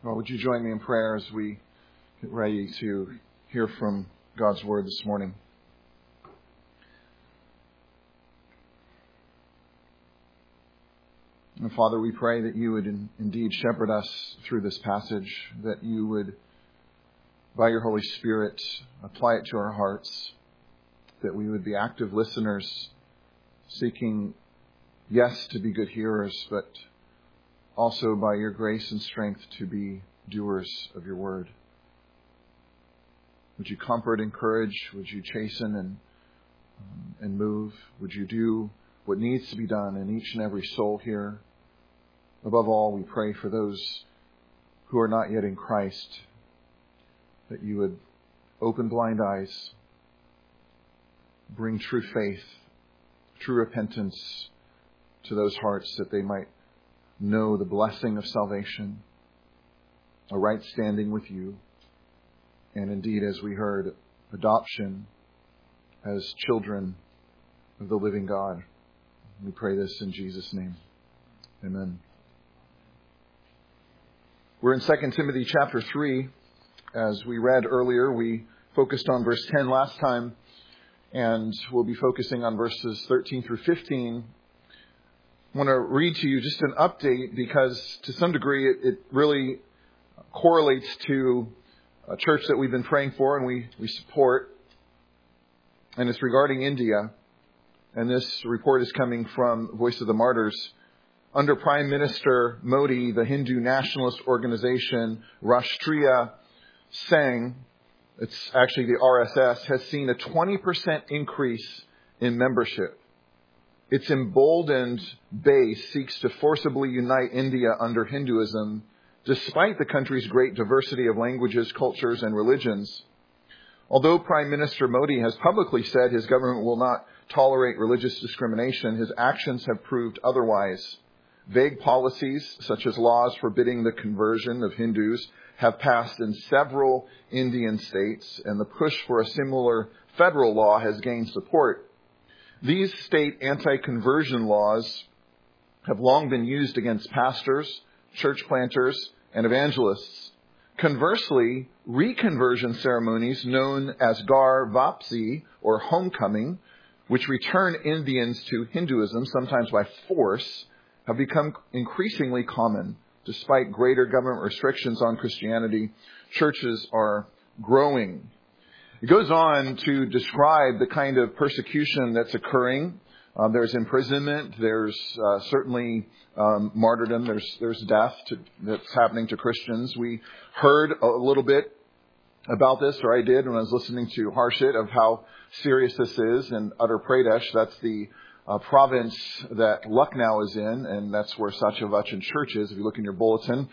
Well, would you join me in prayer as we get ready to hear from God's Word this morning? And Father, we pray that you would indeed shepherd us through this passage, that you would, by your Holy Spirit, apply it to our hearts, that we would be active listeners, seeking, yes, to be good hearers, but also by your grace and strength to be doers of your word. Would you comfort, encourage? Would you chasten and move? Would you do what needs to be done in each and every soul here? Above all, we pray for those who are not yet in Christ, that you would open blind eyes, bring true faith, true repentance to those hearts, that they might know the blessing of salvation, a right standing with you, and indeed, as we heard, adoption as children of the living God. We pray this in Jesus' name. Amen. We're in 2 Timothy chapter 3. As we read earlier, we focused on verse 10 last time, and we'll be focusing on verses 13 through 15. I want to read to you just an update because to some degree it really correlates to a church that we've been praying for and we support. And it's regarding India. And this report is coming from Voice of the Martyrs. Under Prime Minister Modi, the Hindu nationalist organization Rashtriya Sangh, it's actually the RSS, has seen a 20% increase in membership. Its emboldened base seeks to forcibly unite India under Hinduism, despite the country's great diversity of languages, cultures, and religions. Although Prime Minister Modi has publicly said his government will not tolerate religious discrimination, his actions have proved otherwise. Vague policies, such as laws forbidding the conversion of Hindus, have passed in several Indian states, and the push for a similar federal law has gained support. These state anti-conversion laws have long been used against pastors, church planters, and evangelists. Conversely, reconversion ceremonies known as Ghar Vapsi, or homecoming, which return Indians to Hinduism, sometimes by force, have become increasingly common. Despite greater government restrictions on Christianity, churches are growing. It goes on to describe the kind of persecution that's occurring. There's imprisonment. There's certainly martyrdom. There's death that's happening to Christians. We heard a little bit about this, or I did when I was listening to Harshit, of how serious this is in Uttar Pradesh. That's the province that Lucknow is in, and that's where Satyavachan Church is. If you look in your bulletin,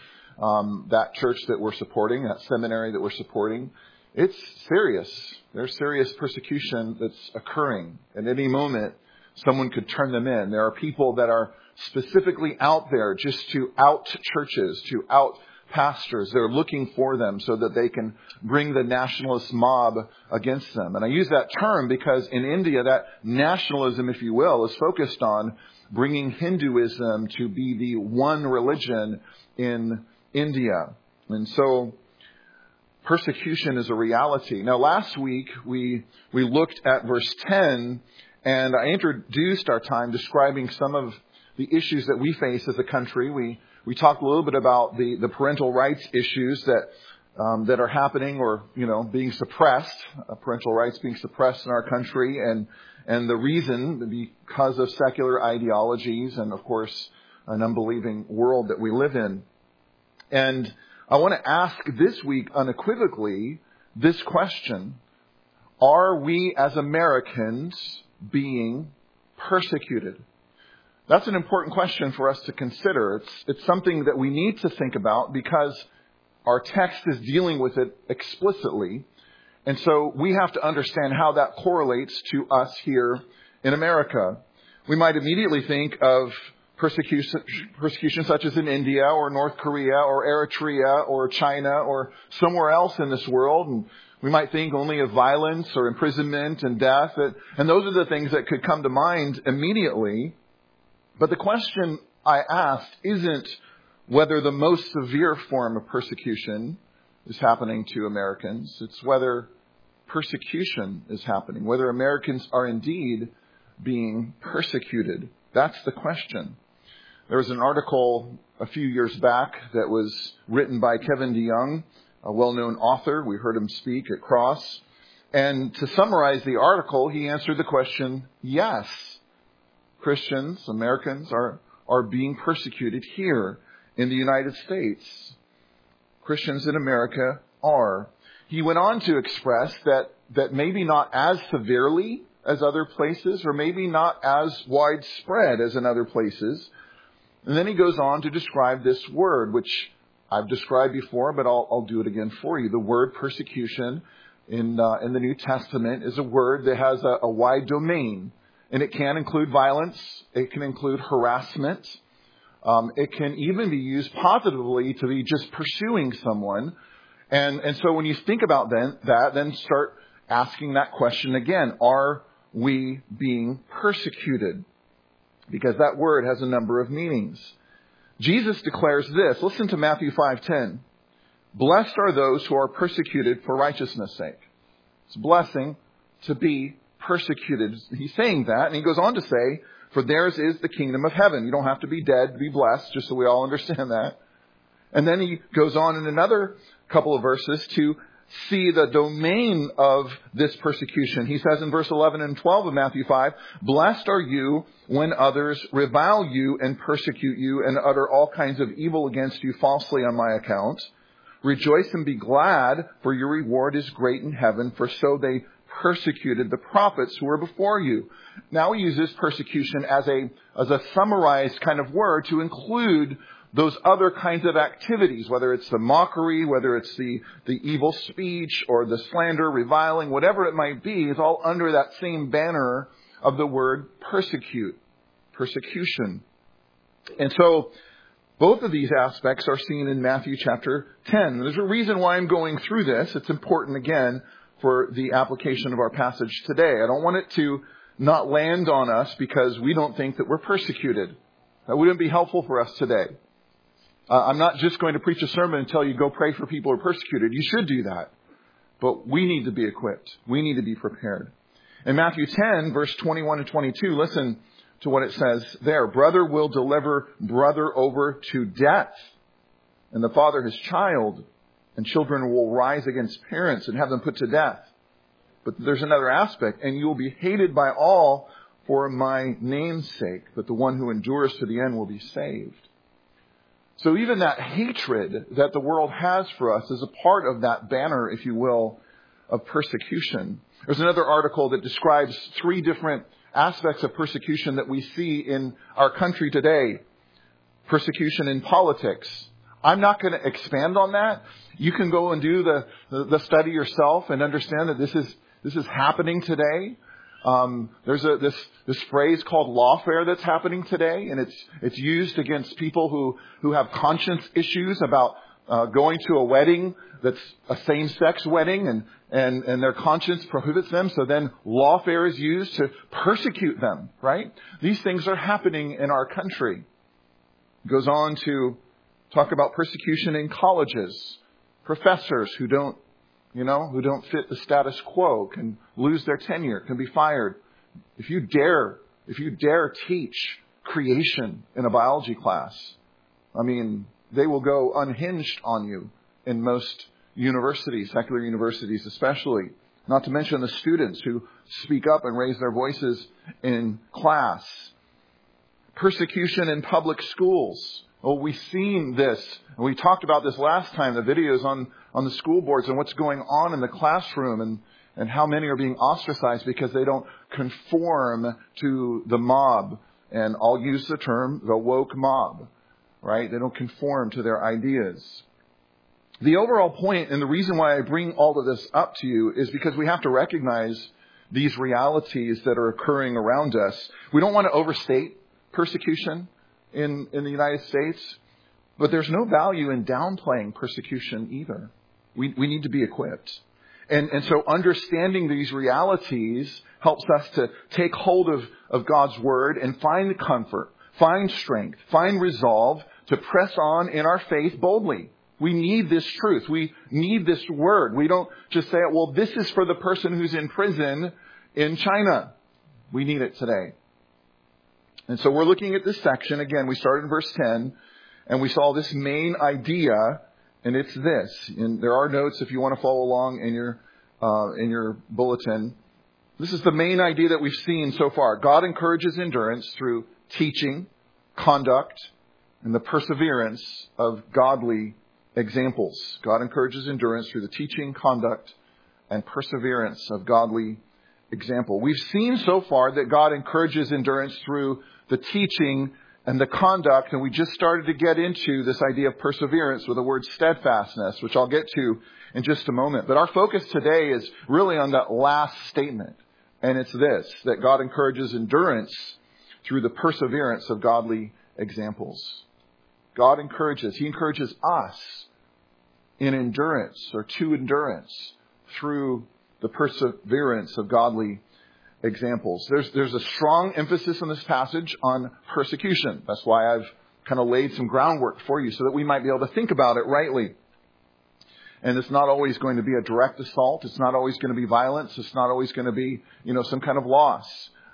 that church that we're supporting, that seminary that we're supporting, it's serious. There's serious persecution that's occurring. At any moment, someone could turn them in. There are people that are specifically out there just to out churches, to out pastors. They're looking for them so that they can bring the nationalist mob against them. And I use that term because in India, that nationalism, if you will, is focused on bringing Hinduism to be the one religion in India. And so persecution is a reality. Now, last week, we looked at verse 10, and I introduced our time describing some of the issues that we face as a country. We talked a little bit about the parental rights issues that are happening or, being suppressed, parental rights being suppressed in our country, and the reason because of secular ideologies and, of course, an unbelieving world that we live in. And I want to ask this week unequivocally this question: are we as Americans being persecuted? That's an important question for us to consider. It's something that we need to think about because our text is dealing with it explicitly. And so we have to understand how that correlates to us here in America. We might immediately think of persecution such as in India or North Korea or Eritrea or China or somewhere else in this world. And we might think only of violence or imprisonment and death. And those are the things that could come to mind immediately. But the question I asked isn't whether the most severe form of persecution is happening to Americans. It's whether persecution is happening, whether Americans are indeed being persecuted. That's the question. There was an article a few years back that was written by Kevin DeYoung, a well-known author. We heard him speak at Cross. And to summarize the article, he answered the question, yes, Christians, Americans are being persecuted here in the United States. Christians in America are. He went on to express that maybe not as severely as other places, or maybe not as widespread as in other places. And then he goes on to describe this word, which I've described before, but I'll do it again for you. The word persecution in the New Testament is a word that has a wide domain. And it can include violence. It can include harassment. It can even be used positively to be just pursuing someone. And so when you think about then start asking that question again. Are we being persecuted? Because that word has a number of meanings. Jesus declares this. Listen to Matthew 5:10. Blessed are those who are persecuted for righteousness' sake. It's a blessing to be persecuted. He's saying that, and he goes on to say, for theirs is the kingdom of heaven. You don't have to be dead to be blessed, just so we all understand that. And then he goes on in another couple of verses to see the domain of this persecution. He says in verse 11 and 12 of Matthew 5, blessed are you when others revile you and persecute you and utter all kinds of evil against you falsely on my account. Rejoice and be glad, for your reward is great in heaven, for so they persecuted the prophets who were before you. Now he uses persecution as a summarized kind of word to include those other kinds of activities, whether it's the mockery, whether it's the evil speech or the slander, reviling, whatever it might be, is all under that same banner of the word persecute, persecution. And so both of these aspects are seen in Matthew chapter 10. There's a reason why I'm going through this. It's important, again, for the application of our passage today. I don't want it to not land on us because we don't think that we're persecuted. That wouldn't be helpful for us today. I'm not just going to preach a sermon and tell you go pray for people who are persecuted. You should do that. But we need to be equipped. We need to be prepared. In Matthew 10, verse 21 and 22, listen to what it says there. Brother will deliver brother over to death, and the father his child, and children will rise against parents and have them put to death. But there's another aspect, and you will be hated by all for my name's sake, but the one who endures to the end will be saved. So even that hatred that the world has for us is a part of that banner, if you will, of persecution. There's another article that describes 3 different aspects of persecution that we see in our country today. Persecution in politics. I'm not going to expand on that. You can go and do the study yourself and understand that this is happening today. There's this phrase called lawfare that's happening today, and it's used against people who have conscience issues about going to a wedding that's a same-sex wedding, and their conscience prohibits them. So then lawfare is used to persecute them, right? These things are happening in our country. It goes on to talk about persecution in colleges. Professors who don't fit the status quo can lose their tenure, can be fired. If you dare teach creation in a biology class, they will go unhinged on you in most universities, secular universities especially. Not to mention the students who speak up and raise their voices in class. Persecution in public schools. Oh, we've seen this, and we talked about this last time, the videos on the school boards and what's going on in the classroom and how many are being ostracized because they don't conform to the mob. And I'll use the term, the woke mob, right? They don't conform to their ideas. The overall point, and the reason why I bring all of this up to you, is because we have to recognize these realities that are occurring around us. We don't want to overstate persecution in the United States, but there's no value in downplaying persecution either. We need to be equipped. And so understanding these realities helps us to take hold of God's word and find comfort, find strength, find resolve to press on in our faith boldly. We need this truth. We need this word. We don't just say, well, this is for the person who's in prison in China. We need it today. And so we're looking at this section. Again, we started in verse 10, and we saw this main idea, and it's this. And there are notes if you want to follow along in your bulletin. This is the main idea that we've seen so far. God encourages endurance through teaching, conduct, and the perseverance of godly examples. God encourages endurance through the teaching, conduct, and perseverance of godly example. We've seen so far that God encourages endurance through the teaching and the conduct, and we just started to get into this idea of perseverance with the word steadfastness, which I'll get to in just a moment. But our focus today is really on that last statement, and it's this, that God encourages endurance through the perseverance of godly examples. God encourages, He encourages us in endurance or to endurance through the perseverance of godly examples. There's a strong emphasis in this passage on persecution. That's why I've kind of laid some groundwork for you so that we might be able to think about it rightly. And it's not always going to be a direct assault. It's not always going to be violence. It's not always going to be, some kind of loss.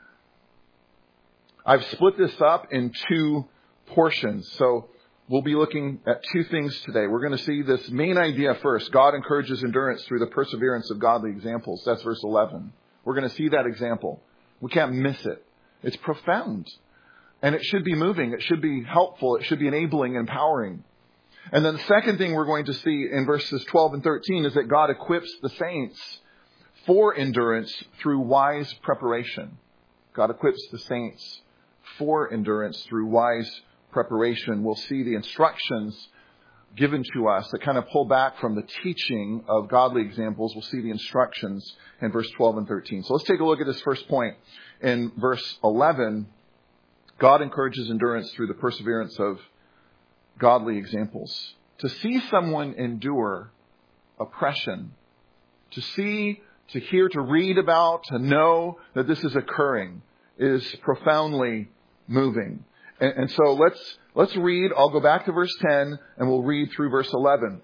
I've split this up in two portions. So we'll be looking at two things today. We're going to see this main idea first. God encourages endurance through the perseverance of godly examples. That's verse 11. We're going to see that example. We can't miss it. It's profound. And it should be moving. It should be helpful. It should be enabling, empowering. And then the second thing we're going to see in verses 12 and 13 is that God equips the saints for endurance through wise preparation. God equips the saints for endurance through wise preparation. We'll see the instructions given to us that kind of pull back from the teaching of godly examples. We'll see the instructions in verse 12 and 13. So let's take a look at this first point. In verse 11, God encourages endurance through the perseverance of godly examples. To see someone endure oppression, to see, to hear, to read about, to know that this is occurring is profoundly moving. And so let's read. I'll go back to verse 10 and we'll read through verse 11.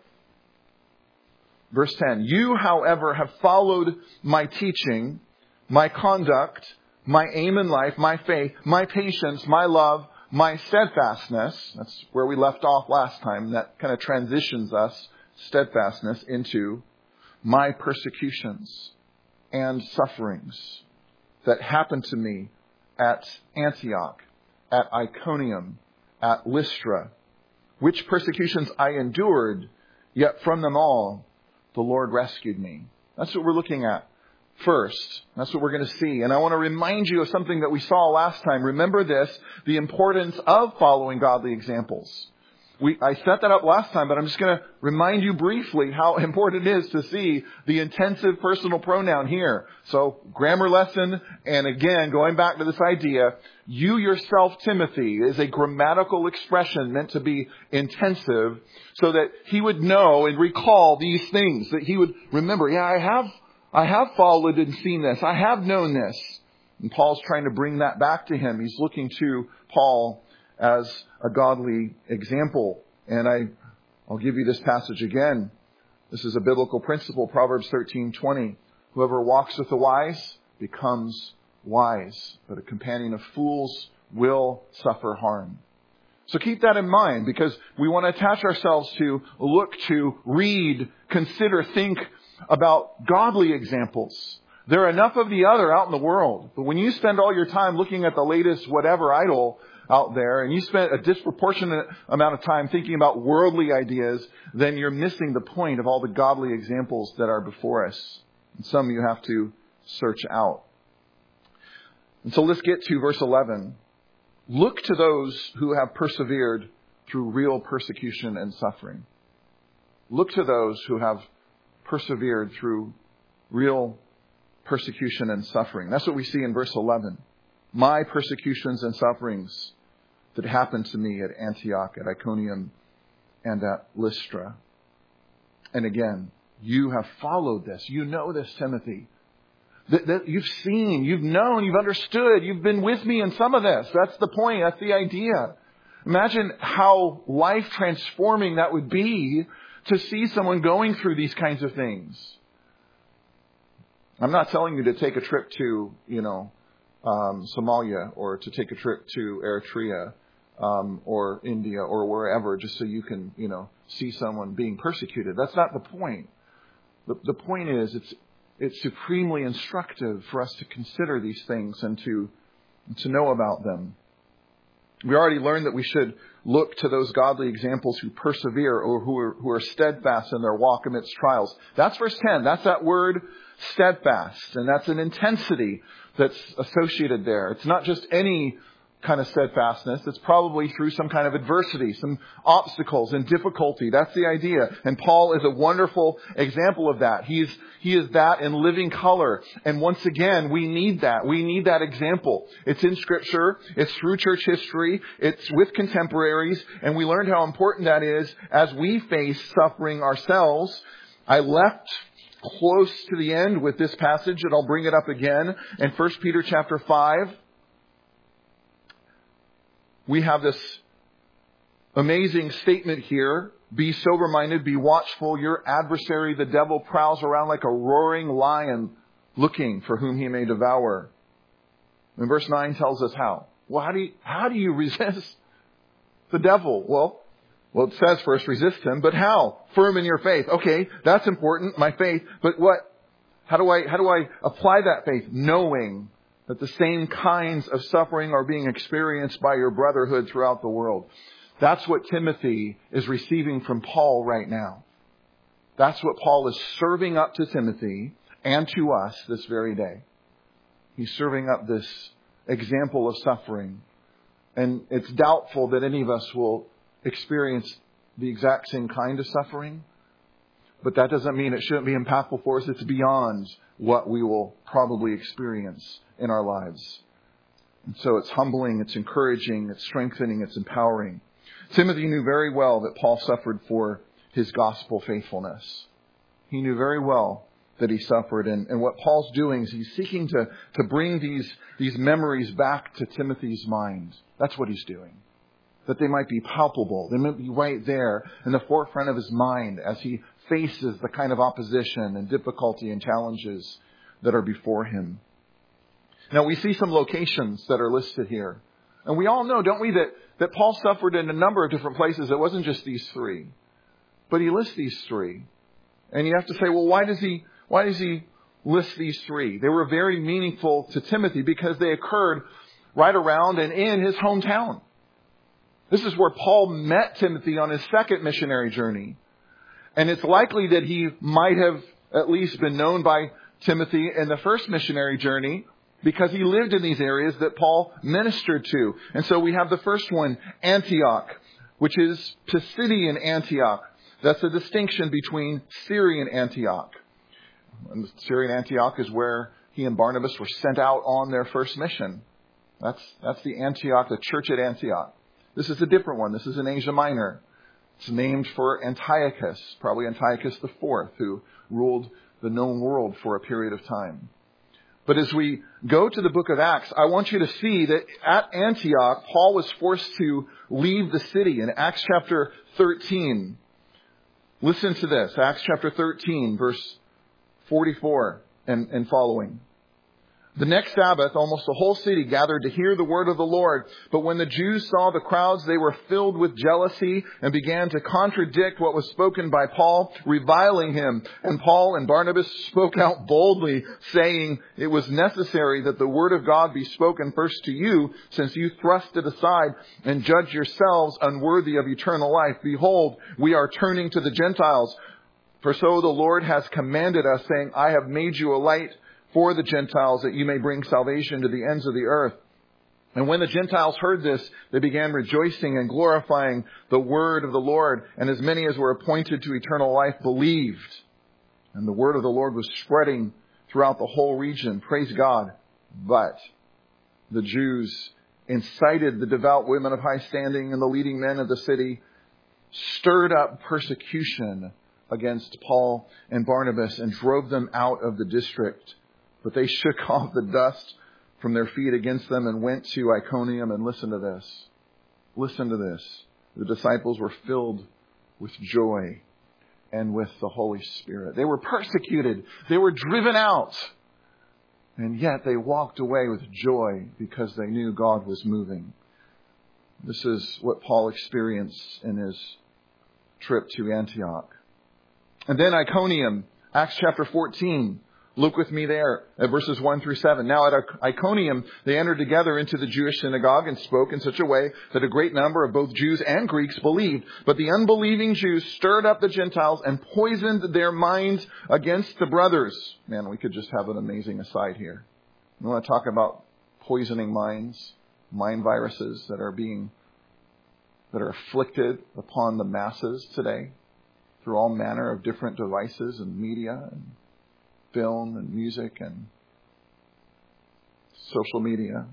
Verse 10. You, however, have followed my teaching, my conduct, my aim in life, my faith, my patience, my love, my steadfastness. That's where we left off last time. That kind of transitions us, steadfastness, into my persecutions and sufferings that happened to me at Antioch, at Iconium, at Lystra, which persecutions I endured, yet from them all the Lord rescued me. That's what we're looking at first. That's what we're going to see. And I want to remind you of something that we saw last time. Remember this, the importance of following godly examples. I set that up last time, but I'm just going to remind you briefly how important it is to see the intensive personal pronoun here. So, grammar lesson, and again, going back to this idea, you yourself, Timothy, is a grammatical expression meant to be intensive so that he would know and recall these things, that he would remember, I have followed and seen this. I have known this. And Paul's trying to bring that back to him. He's looking to Paul as a godly example. And I'll give you this passage again. This is a biblical principle, Proverbs 13:20. Whoever walks with the wise becomes wise, but a companion of fools will suffer harm. So keep that in mind, because we want to attach ourselves to, look to, read, consider, think about godly examples. There are enough of the other out in the world. But when you spend all your time looking at the latest whatever idol out there, and you spend a disproportionate amount of time thinking about worldly ideas, then you're missing the point of all the godly examples that are before us. And some you have to search out. And so let's get to verse 11. Look to those who have persevered through real persecution and suffering. Look to those who have persevered through real persecution and suffering. That's what we see in verse 11. My persecutions and sufferings that happened to me at Antioch, at Iconium, and at Lystra. And again, you have followed this. You know this, Timothy. That you've seen, you've known, you've understood, you've been with me in some of this. That's the point. That's the idea. Imagine how life transforming that would be to see someone going through these kinds of things. I'm not telling you to take a trip to, Somalia or to take a trip to Eritrea or India or wherever just so you can, see someone being persecuted. That's not the point. The point is it's supremely instructive for us to consider these things and to know about them. We already learned that we should look to those godly examples who persevere or who are steadfast in their walk amidst trials. That's verse 10. That's that word steadfast. And that's an intensity that's associated there. It's not just any kind of steadfastness. It's probably through some kind of adversity, some obstacles and difficulty. That's the idea. And Paul is a wonderful example of that. He is that in living color. And once again, we need that. We need that example. It's in Scripture. It's through church history. It's with contemporaries. And we learned how important that is as we face suffering ourselves. I left close to the end with this passage, and I'll bring it up again. In 1 Peter chapter 5, we have this amazing statement here. Be sober-minded, be watchful. Your adversary, the devil, prowls around like a roaring lion looking for whom he may devour. And verse 9 tells us how. Well, how do you resist the devil? Well, it says first resist him, but how? Firm in your faith. Okay, that's important, my faith. But what? How do I apply that faith? Knowing that the same kinds of suffering are being experienced by your brotherhood throughout the world. That's what Timothy is receiving from Paul right now. That's what Paul is serving up to Timothy and to us this very day. He's serving up this example of suffering. And it's doubtful that any of us will experience the exact same kind of suffering. But that doesn't mean it shouldn't be impactful for us. It's beyond what we will probably experience in our lives. And so it's humbling, it's encouraging, it's strengthening, it's empowering. Timothy knew very well that Paul suffered for his gospel faithfulness. He knew very well that he suffered. And what Paul's doing is he's seeking to bring these memories back to Timothy's mind. That's what he's doing. That they might be palpable. They might be right there in the forefront of his mind as he faces the kind of opposition and difficulty and challenges that are before him. Now we see some locations that are listed here. And we all know, don't we, that Paul suffered in a number of different places. It wasn't just these three. But he lists these three. And you have to say, well, why does he list these three? They were very meaningful to Timothy because they occurred right around and in his hometown. This is where Paul met Timothy on his second missionary journey. And it's likely that he might have at least been known by Timothy in the first missionary journey because he lived in these areas that Paul ministered to. And so we have the first one, Antioch, which is Pisidian Antioch. That's a distinction between Syrian Antioch. And Syrian Antioch is where he and Barnabas were sent out on their first mission. That's the Antioch, the church at Antioch. This is a different one. This is in Asia Minor. It's named for Antiochus, probably Antiochus IV, who ruled the known world for a period of time. But as we go to the book of Acts, I want you to see that at Antioch, Paul was forced to leave the city in Acts chapter 13. Listen to this, Acts chapter 13, verse 44 and following. The next Sabbath, almost the whole city gathered to hear the word of the Lord. But when the Jews saw the crowds, they were filled with jealousy and began to contradict what was spoken by Paul, reviling him. And Paul and Barnabas spoke out boldly, saying, it was necessary that the word of God be spoken first to you, since you thrust it aside and judge yourselves unworthy of eternal life. Behold, we are turning to the Gentiles. For so the Lord has commanded us, saying, I have made you a light for the Gentiles, that you may bring salvation to the ends of the earth. And when the Gentiles heard this, they began rejoicing and glorifying the word of the Lord. And as many as were appointed to eternal life believed. And the word of the Lord was spreading throughout the whole region. Praise God. But the Jews incited the devout women of high standing and the leading men of the city, stirred up persecution against Paul and Barnabas, and drove them out of the district. But they shook off the dust from their feet against them and went to Iconium. And listen to this. listen to this. The disciples were filled with joy and with the Holy Spirit. They were persecuted. They were driven out. And yet they walked away with joy because they knew God was moving. This is what Paul experienced in his trip to Antioch. And then Iconium, Acts chapter 14. Look with me there at verses 1 through 7. Now at Iconium, they entered together into the Jewish synagogue and spoke in such a way that a great number of both Jews and Greeks believed. But the unbelieving Jews stirred up the Gentiles and poisoned their minds against the brothers. Man, we could just have an amazing aside here. You want to talk about poisoning minds, mind viruses that are afflicted upon the masses today through all manner of different devices and media and film and music and social media.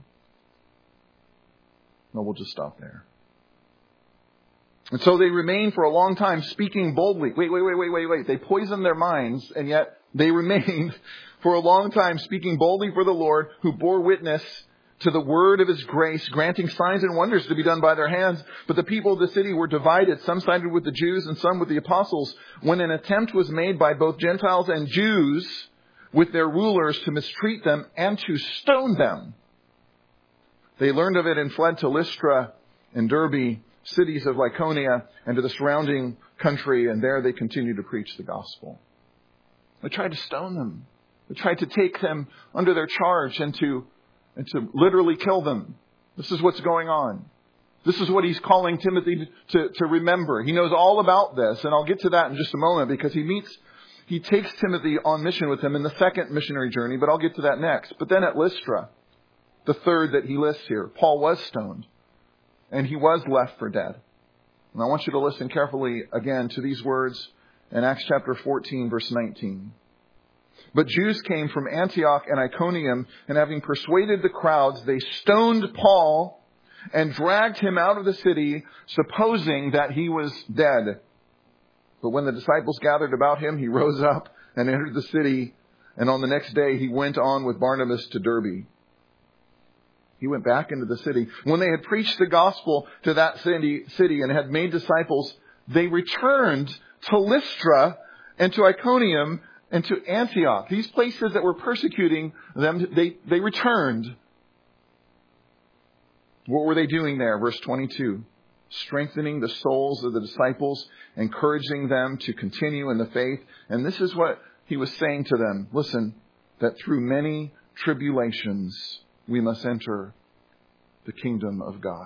No, we'll just stop there. And so they remained for a long time speaking boldly. Wait. They poisoned their minds, and yet they remained for a long time speaking boldly for the Lord, who bore witness to the word of his grace, granting signs and wonders to be done by their hands. But the people of the city were divided. Some sided with the Jews and some with the apostles. When an attempt was made by both Gentiles and Jews with their rulers to mistreat them and to stone them, they learned of it and fled to Lystra and Derbe, cities of Lycaonia, and to the surrounding country, and there they continued to preach the gospel. They tried to stone them. They tried to take them under their charge and to literally kill them. This is what's going on. This is what he's calling Timothy to remember. He knows all about this, and I'll get to that in just a moment, because he takes Timothy on mission with him in the second missionary journey, but I'll get to that next. But then at Lystra, the third that he lists here, Paul was stoned, and he was left for dead. And I want you to listen carefully again to these words in Acts chapter 14, verse 19. But Jews came from Antioch and Iconium, and having persuaded the crowds, they stoned Paul and dragged him out of the city, supposing that he was dead. But when the disciples gathered about him, he rose up and entered the city, and on the next day he went on with Barnabas to Derbe. He went back into the city. When they had preached the gospel to that city and had made disciples, they returned to Lystra and to Iconium and to Antioch. These places that were persecuting them, they returned. What were they doing there? Verse 22. Strengthening the souls of the disciples, encouraging them to continue in the faith. And this is what he was saying to them. Listen, that through many tribulations we must enter the kingdom of God.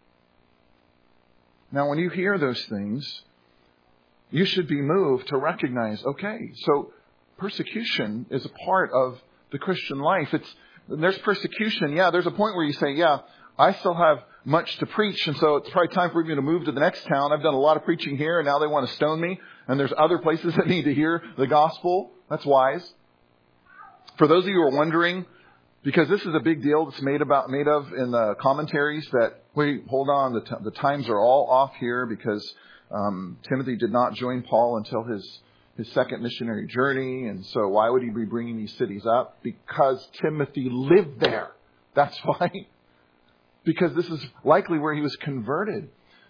Now, when you hear those things, you should be moved to recognize, okay, so persecution is a part of the Christian life. There's persecution. Yeah, there's a point where you say, yeah, I still have much to preach, and so it's probably time for me to move to the next town. I've done a lot of preaching here, and now they want to stone me, and there's other places that need to hear the gospel. That's wise. For those of you who are wondering, because this is a big deal that's made of in the commentaries, that, wait, hold on, the times are all off here, because Timothy did not join Paul until his second missionary journey, and so why would he be bringing these cities up? Because Timothy lived there. That's why. Because this is likely where he was converted.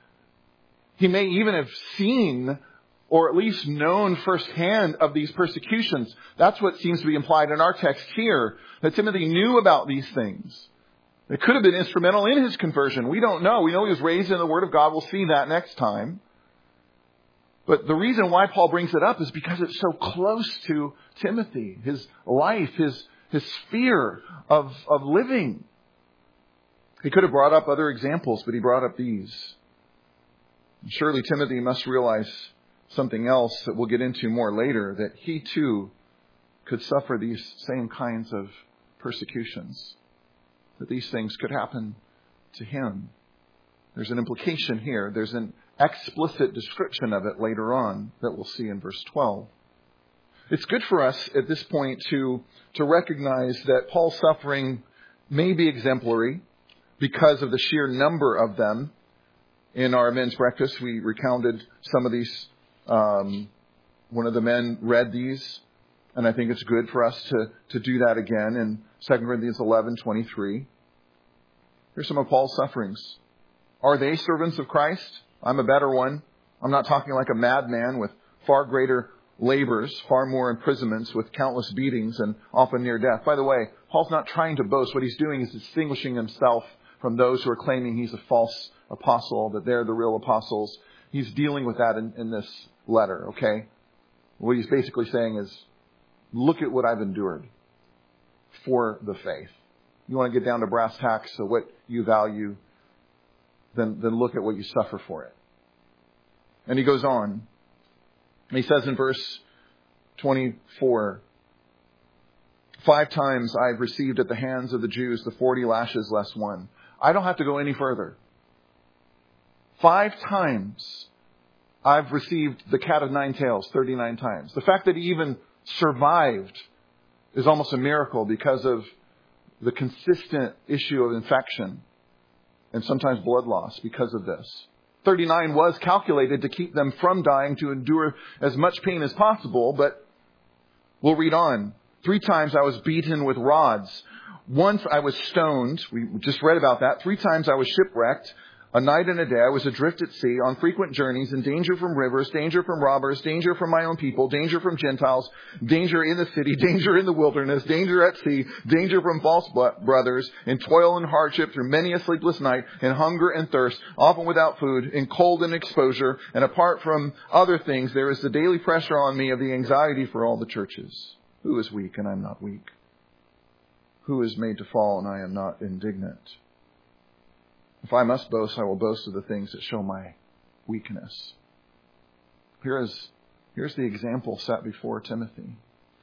He may even have seen, or at least known firsthand, of these persecutions. That's what seems to be implied in our text here, that Timothy knew about these things. It could have been instrumental in his conversion. We don't know. We know he was raised in the Word of God. We'll see that next time. But the reason why Paul brings it up is because it's so close to Timothy, his life, his sphere of living. He could have brought up other examples, but he brought up these. Surely Timothy must realize something else that we'll get into more later, that he too could suffer these same kinds of persecutions, that these things could happen to him. There's an implication here. There's an explicit description of it later on that we'll see in verse 12. It's good for us at this point to recognize that Paul's suffering may be exemplary because of the sheer number of them. In our men's breakfast, we recounted some of these. One of the men read these, and I think it's good for us to do that again in 2 Corinthians 11:23. Here's some of Paul's sufferings. Are they servants of Christ? I'm a better one. I'm not talking like a madman with far greater labors, far more imprisonments with countless beatings and often near death. By the way, Paul's not trying to boast. What he's doing is distinguishing himself from those who are claiming he's a false apostle, that they're the real apostles. He's dealing with that in this letter, okay? What he's basically saying is, look at what I've endured for the faith. You want to get down to brass tacks of what you value, then look at what you suffer for it. And he goes on. He says in verse 24, 5 times I've received at the hands of the Jews the 40 lashes less one. I don't have to go any further. 5 times I've received the cat of 9 tails, 39 times. The fact that he even survived is almost a miracle because of the consistent issue of infection and sometimes blood loss because of this. 39 was calculated to keep them from dying, to endure as much pain as possible, but we'll read on. 3 times I was beaten with rods. Once I was stoned. We just read about that. 3 times I was shipwrecked. A night and a day I was adrift at sea, on frequent journeys, in danger from rivers, danger from robbers, danger from my own people, danger from Gentiles, danger in the city, danger in the wilderness, danger at sea, danger from false brothers, in toil and hardship through many a sleepless night, in hunger and thirst, often without food, in cold and exposure, and apart from other things, there is the daily pressure on me of the anxiety for all the churches. Who is weak and I am not weak? Who is made to fall and I am not indignant? If I must boast, I will boast of the things that show my weakness. Here's the example set before Timothy.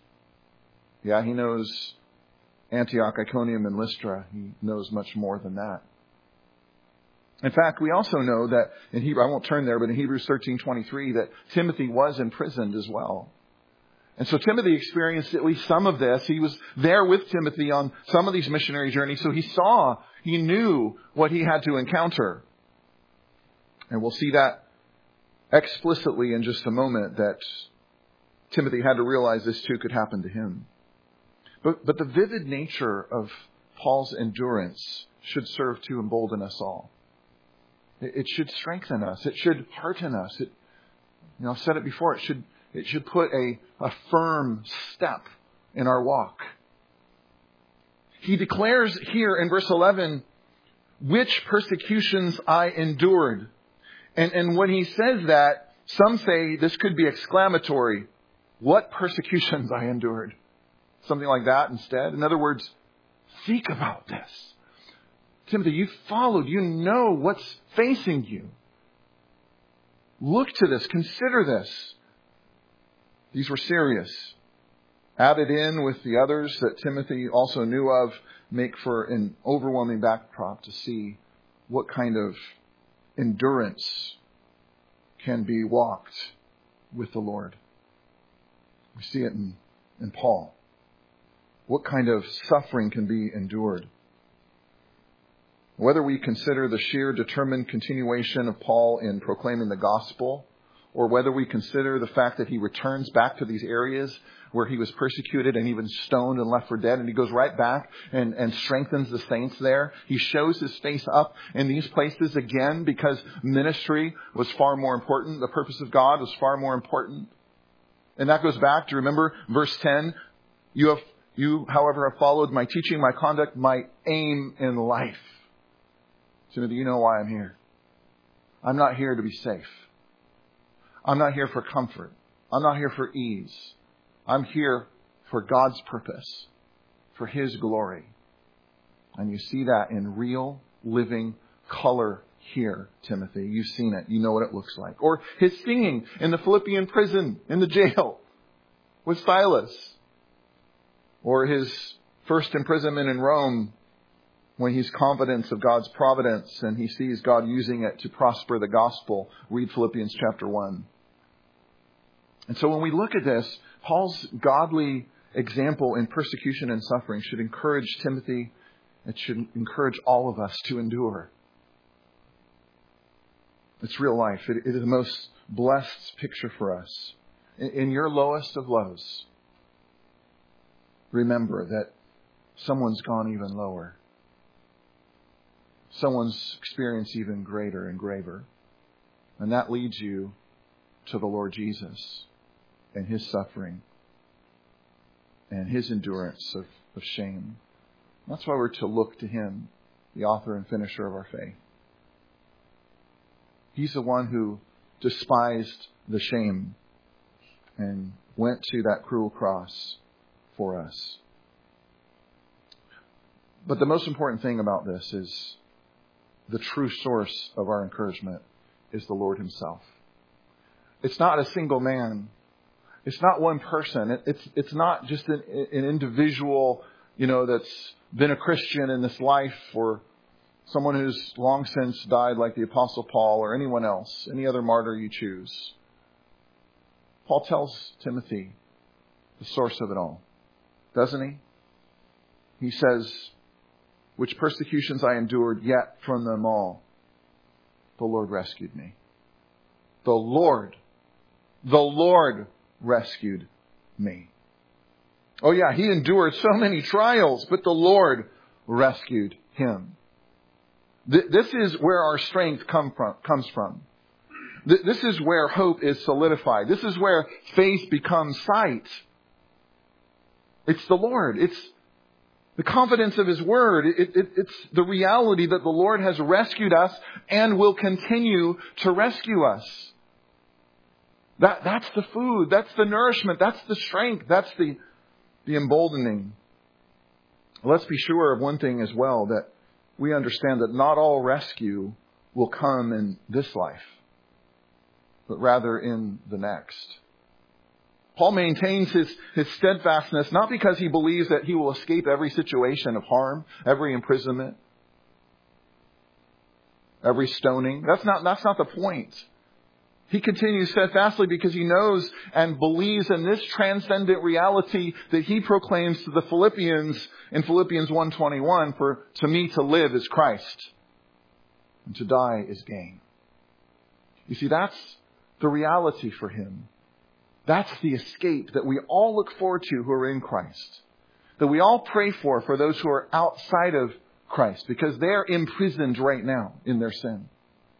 Yeah, he knows Antioch, Iconium, and Lystra. He knows much more than that. In fact, we also know that in Hebrew, I won't turn there, but in Hebrews 13:23, that Timothy was imprisoned as well. And so Timothy experienced at least some of this. He was there with Timothy on some of these missionary journeys, so he knew what he had to encounter. And we'll see that explicitly in just a moment, that Timothy had to realize this too could happen to him. But the vivid nature of Paul's endurance should serve to embolden us all. It should strengthen us. It should hearten us. I've said it before, it should put a firm step in our walk. He declares here in verse 11, which persecutions I endured. And when he says that, some say this could be exclamatory. What persecutions I endured. Something like that instead. In other words, think about this. Timothy, you followed. You know what's facing you. Look to this. Consider this. These were serious. Added in with the others that Timothy also knew of, make for an overwhelming backdrop to see what kind of endurance can be walked with the Lord. We see it in Paul. What kind of suffering can be endured? Whether we consider the sheer determined continuation of Paul in proclaiming the gospel, or whether we consider the fact that he returns back to these areas where he was persecuted and even stoned and left for dead, and he goes right back and strengthens the saints there. He shows his face up in these places again because ministry was far more important. The purpose of God was far more important. And that goes back to, remember, verse 10, you, however, have followed my teaching, my conduct, my aim in life. Timothy, you know why I'm here. I'm not here to be safe. I'm not here for comfort. I'm not here for ease. I'm here for God's purpose, for His glory. And you see that in real, living color here, Timothy. You've seen it. You know what it looks like. Or his singing in the Philippian prison, in the jail, with Silas. Or his first imprisonment in Rome, when he's confident of God's providence and he sees God using it to prosper the gospel. Read Philippians chapter 1. And so when we look at this, Paul's godly example in persecution and suffering should encourage Timothy. It should encourage all of us to endure. It's real life. It is the most blessed picture for us. In your lowest of lows, remember that someone's gone even lower. someone's experience even greater and graver. And that leads you to the Lord Jesus and His suffering and His endurance of shame. That's why we're to look to Him, the author and finisher of our faith. He's the one who despised the shame and went to that cruel cross for us. But the most important thing about this is the true source of our encouragement is the Lord Himself. It's not a single man. It's not one person. It's not just an individual, that's been a Christian in this life, or someone who's long since died like the Apostle Paul or anyone else, any other martyr you choose. Paul tells Timothy the source of it all, doesn't he? He says, which persecutions I endured, yet from them all the Lord rescued me. The Lord rescued me. Oh yeah, he endured so many trials, but the Lord rescued him. This is where our strength comes from. This is where hope is solidified. This is where faith becomes sight. It's the Lord. It's the confidence of His Word. It's the reality that the Lord has rescued us and will continue to rescue us. That's the food. That's the nourishment. That's the strength. That's the emboldening. Let's be sure of one thing as well, that we understand that not all rescue will come in this life, but rather in the next. Paul maintains his steadfastness not because he believes that he will escape every situation of harm, every imprisonment, every stoning. That's not the point. He continues steadfastly because he knows and believes in this transcendent reality that he proclaims to the Philippians in Philippians 1:21, for to me to live is Christ, and to die is gain. You see, that's the reality for him. That's the escape that we all look forward to who are in Christ. That we all pray for those who are outside of Christ, because they're imprisoned right now in their sin.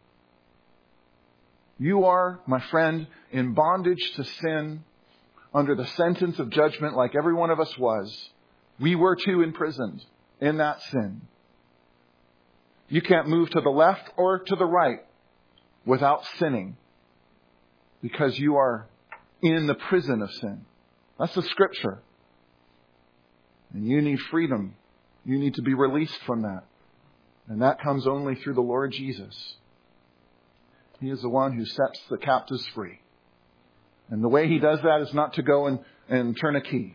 You are, my friend, in bondage to sin, under the sentence of judgment like every one of us was. We were too imprisoned in that sin. You can't move to the left or to the right without sinning, because you are in the prison of sin. That's the Scripture. And you need freedom. You need to be released from that. And that comes only through the Lord Jesus. He is the one who sets the captives free. And the way He does that is not to go and turn a key.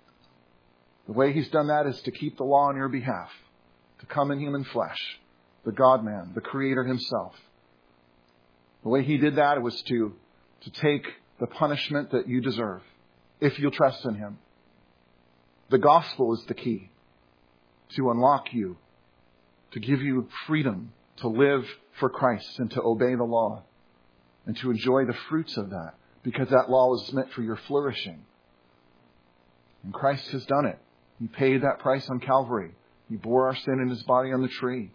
The way He's done that is to keep the law on your behalf, to come in human flesh, the God-man, the Creator Himself. The way He did that was to take the punishment that you deserve, if you'll trust in Him. The gospel is the key to unlock you, to give you freedom to live for Christ and to obey the law and to enjoy the fruits of that, because that law was meant for your flourishing. And Christ has done it. He paid that price on Calvary. He bore our sin in His body on the tree.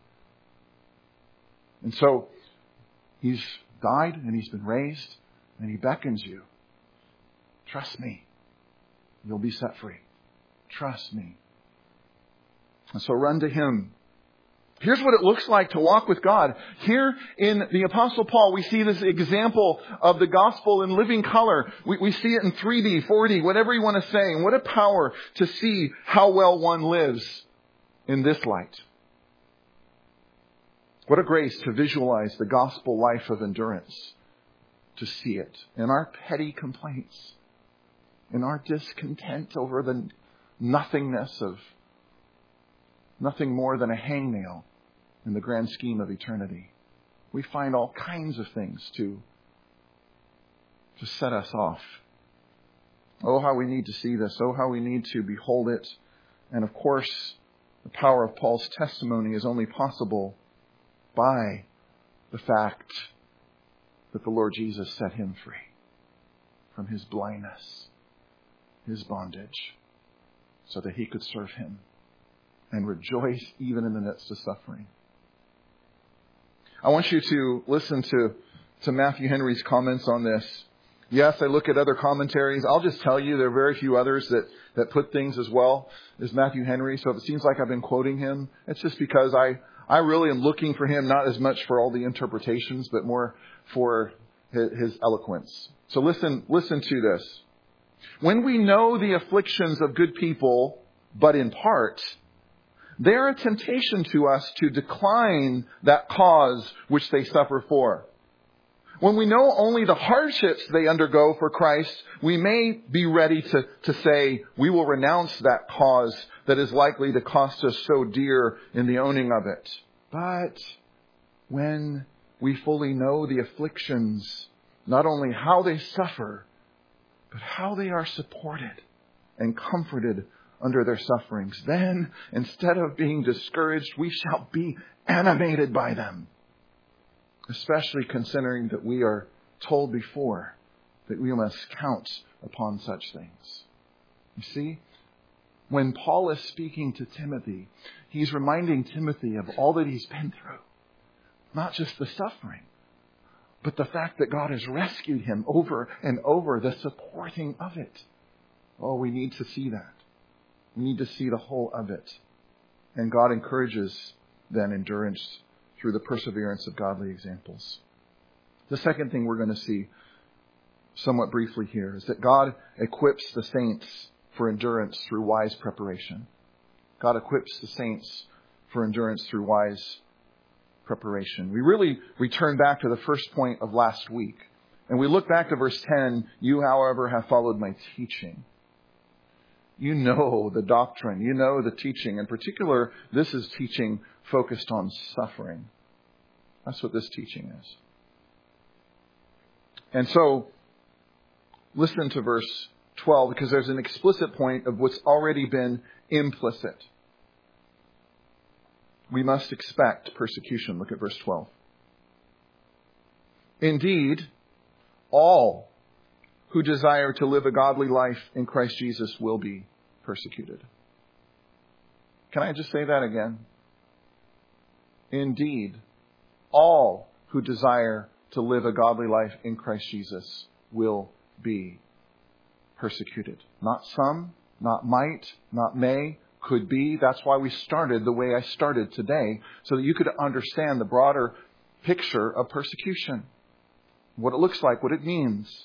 And so He's died and He's been raised, and He beckons you. Trust me. You'll be set free. Trust me. And so run to Him. Here's what it looks like to walk with God. Here in the Apostle Paul, we see this example of the gospel in living color. We see it in 3D, 4D, whatever you want to say. And what a power to see how well one lives in this light. What a grace to visualize the gospel life of endurance. To see it in our petty complaints, in our discontent over the nothingness of nothing more than a hangnail in the grand scheme of eternity. We find all kinds of things to set us off. Oh, how we need to see this. Oh, how we need to behold it. And of course, the power of Paul's testimony is only possible by the fact that the Lord Jesus set him free from his blindness, his bondage, so that he could serve Him and rejoice even in the midst of suffering. I want you to listen to Matthew Henry's comments on this. Yes, I look at other commentaries. I'll just tell you there are very few others that put things as well as Matthew Henry. So if it seems like I've been quoting him, it's just because I really am looking for him, not as much for all the interpretations, but more for his eloquence. So listen to this. When we know the afflictions of good people, but in part, they are a temptation to us to decline that cause which they suffer for. When we know only the hardships they undergo for Christ, we may be ready to say, we will renounce that cause that is likely to cost us so dear in the owning of it. But when we fully know the afflictions, not only how they suffer, but how they are supported and comforted under their sufferings, then instead of being discouraged, we shall be animated by them. Especially considering that we are told before that we must count upon such things. You see, when Paul is speaking to Timothy, he's reminding Timothy of all that he's been through. Not just the suffering, but the fact that God has rescued him over and over, the supporting of it. Oh, we need to see that. We need to see the whole of it. And God encourages then endurance through the perseverance of godly examples. The second thing we're going to see somewhat briefly here is that God equips the saints for endurance through wise preparation. God equips the saints for endurance through wise preparation. We really return back to the first point of last week. And we look back to verse 10, you, however, have followed my teaching. You know the doctrine. You know the teaching. In particular, this is teaching focused on suffering. That's what this teaching is. And so, listen to verse 12, because there's an explicit point of what's already been implicit. We must expect persecution. Look at verse 12. Indeed, all who desire to live a godly life in Christ Jesus will be persecuted. Can I just say that again? Indeed, all who desire to live a godly life in Christ Jesus will be persecuted. Not some, not might, not may, could be. That's why we started the way I started today, so that you could understand the broader picture of persecution, what it looks like, what it means.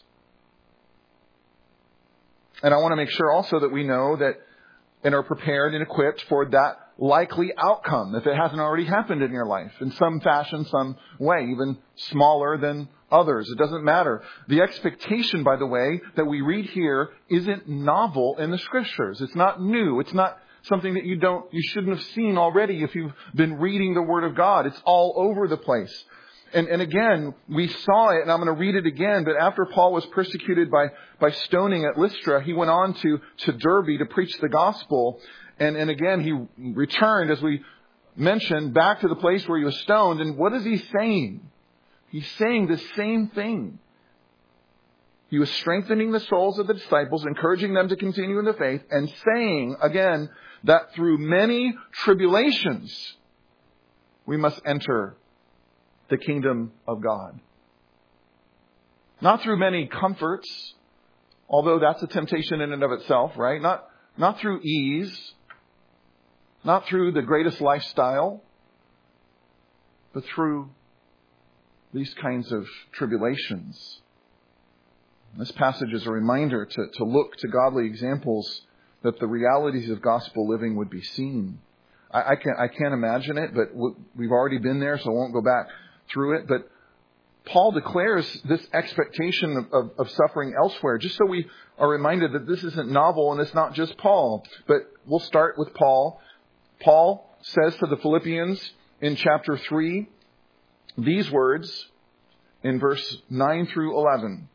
And I want to make sure also that we know that and are prepared and equipped for that likely outcome, if it hasn't already happened in your life, in some fashion, some way, even smaller than others. It doesn't matter. The expectation, by the way, that we read here isn't novel in the Scriptures. It's not new. It's not something that you shouldn't have seen already if you've been reading the Word of God. It's all over the place. And again, we saw it, and I'm going to read it again, but after Paul was persecuted by stoning at Lystra, he went on to Derbe to preach the gospel. And again, he returned, as we mentioned, back to the place where he was stoned. And what is he saying? He's saying the same thing. He was strengthening the souls of the disciples, encouraging them to continue in the faith, and saying, again, that through many tribulations, we must enter the kingdom of God. Not through many comforts, although that's a temptation in and of itself, right? Not through ease, not through the greatest lifestyle, but through these kinds of tribulations. This passage is a reminder to look to godly examples that the realities of gospel living would be seen. I can't imagine it, but we've already been there, so I won't go back through it. But Paul declares this expectation of suffering elsewhere, just so we are reminded that this isn't novel and it's not just Paul. But we'll start with Paul. Paul says to the Philippians in chapter 3 these words in verse 9 through 11.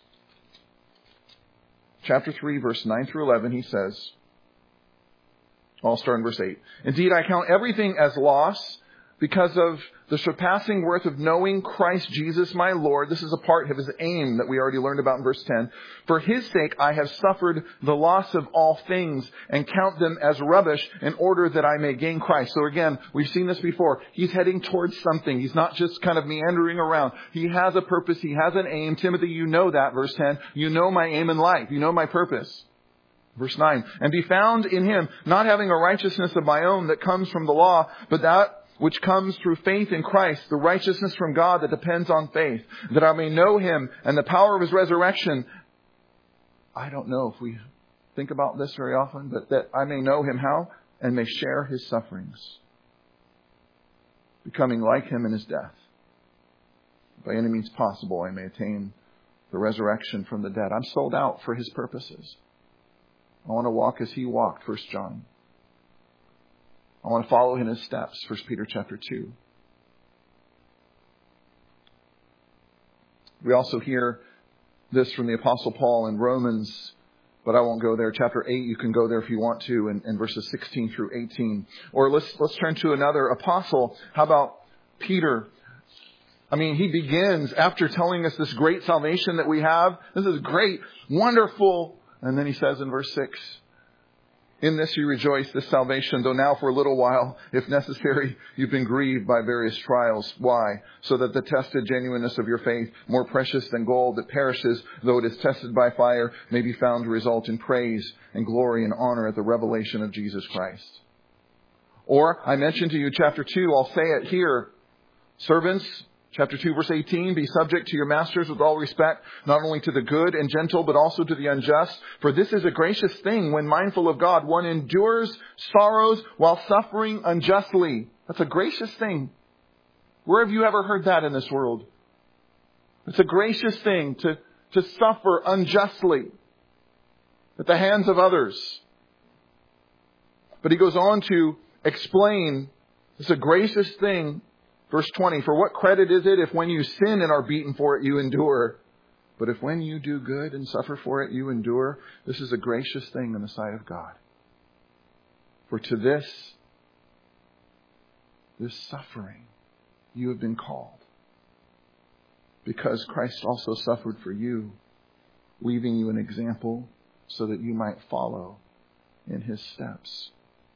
Chapter 3, verse 9 through 11, he says, I'll start in verse 8. Indeed, I count everything as loss because of the surpassing worth of knowing Christ Jesus my Lord. This is a part of his aim that we already learned about in verse 10. For his sake I have suffered the loss of all things and count them as rubbish in order that I may gain Christ. So again, we've seen this before. He's heading towards something. He's not just kind of meandering around. He has a purpose. He has an aim. Timothy, you know that. Verse 10, you know my aim in life. You know my purpose. Verse 9, and be found in him, not having a righteousness of my own that comes from the law, but that which comes through faith in Christ, the righteousness from God that depends on faith, that I may know him and the power of his resurrection. I don't know if we think about this very often, but that I may know him how? And may share his sufferings, becoming like him in his death. By any means possible, I may attain the resurrection from the dead. I'm sold out for his purposes. I want to walk as he walked, 1 John. I want to follow in his steps, 1 Peter chapter 2. We also hear this from the Apostle Paul in Romans, but I won't go there. Chapter 8, you can go there if you want to, in verses 16 through 18. Or let's turn to another apostle. How about Peter? I mean, he begins after telling us this great salvation that we have. This is great, wonderful. And then he says in verse 6, in this you rejoice, this salvation, though now for a little while, if necessary, you've been grieved by various trials. Why? So that the tested genuineness of your faith, more precious than gold that perishes, though it is tested by fire, may be found to result in praise and glory and honor at the revelation of Jesus Christ. Or, I mentioned to you chapter 2, I'll say it here. Servants, chapter 2, verse 18, be subject to your masters with all respect, not only to the good and gentle, but also to the unjust. For this is a gracious thing when mindful of God. One endures sorrows while suffering unjustly. That's a gracious thing. Where have you ever heard that in this world? It's a gracious thing to suffer unjustly at the hands of others. But he goes on to explain it's a gracious thing. Verse 20, for what credit is it if when you sin and are beaten for it, you endure? But if when you do good and suffer for it, you endure, this is a gracious thing in the sight of God. For to this suffering, you have been called. Because Christ also suffered for you, leaving you an example so that you might follow in his steps.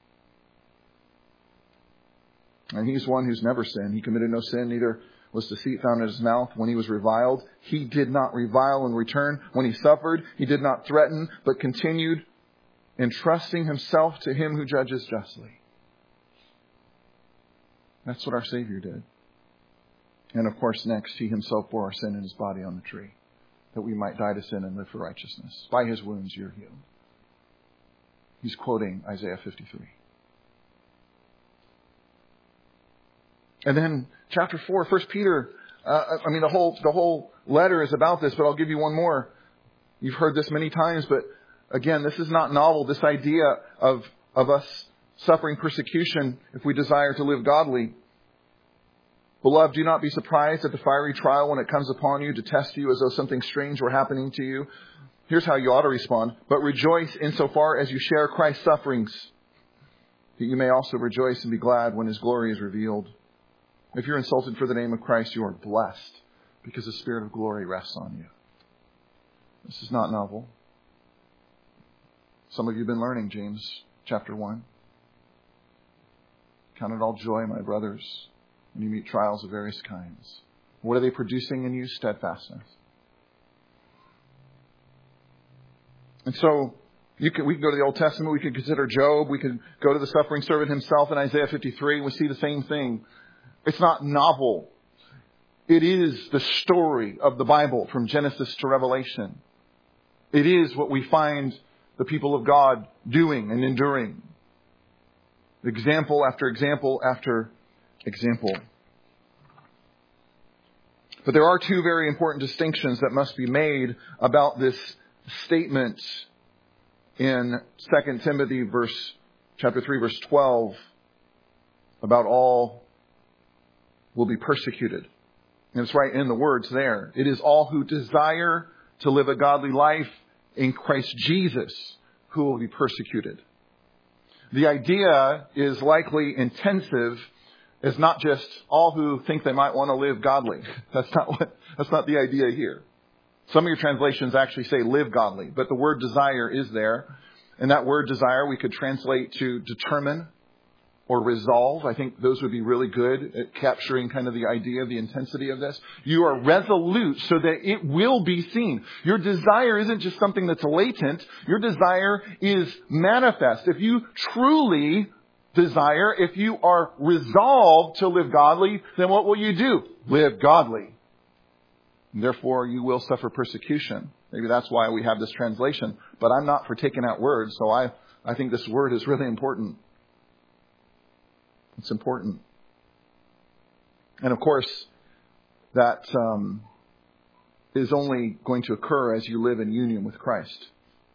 And he's one who's never sinned. He committed no sin, neither was deceit found in his mouth. When he was reviled, he did not revile in return. When he suffered, he did not threaten, but continued entrusting himself to him who judges justly. That's what our Savior did. And of course, next, he himself bore our sin in his body on the tree, that we might die to sin and live for righteousness. By his wounds, you're healed. He's quoting Isaiah 53. And then chapter 4, 1 Peter, the whole letter is about this, but I'll give you one more. You've heard this many times, but again, this is not novel. This idea of us suffering persecution if we desire to live godly. Beloved, do not be surprised at the fiery trial when it comes upon you to test you as though something strange were happening to you. Here's how you ought to respond. But rejoice insofar as you share Christ's sufferings, that you may also rejoice and be glad when his glory is revealed. If you're insulted for the name of Christ, you are blessed because the Spirit of glory rests on you. This is not novel. Some of you have been learning James chapter 1. Count it all joy, my brothers, when you meet trials of various kinds. What are they producing in you? Steadfastness. And so we can go to the Old Testament. We can consider Job. We can go to the suffering servant himself in Isaiah 53. We see the same thing. It's not novel. It is the story of the Bible from Genesis to Revelation. It is what we find the people of God doing and enduring. Example after example after example. But there are two very important distinctions that must be made about this statement in 2 Timothy chapter 3, verse 12, about all will be persecuted. And it's right in the words there. It is all who desire to live a godly life in Christ Jesus who will be persecuted. The idea is likely intensive is not just all who think they might want to live godly. That's not the idea here. Some of your translations actually say live godly, but the word desire is there. And that word desire we could translate to determine or resolve. I think those would be really good at capturing kind of the idea, the intensity of this. You are resolute so that it will be seen. Your desire isn't just something that's latent. Your desire is manifest. If you truly desire, if you are resolved to live godly, then what will you do? Live godly. And therefore, you will suffer persecution. Maybe that's why we have this translation. But I'm not for taking out words, so I think this word is really important. It's important. And of course, that is only going to occur as you live in union with Christ.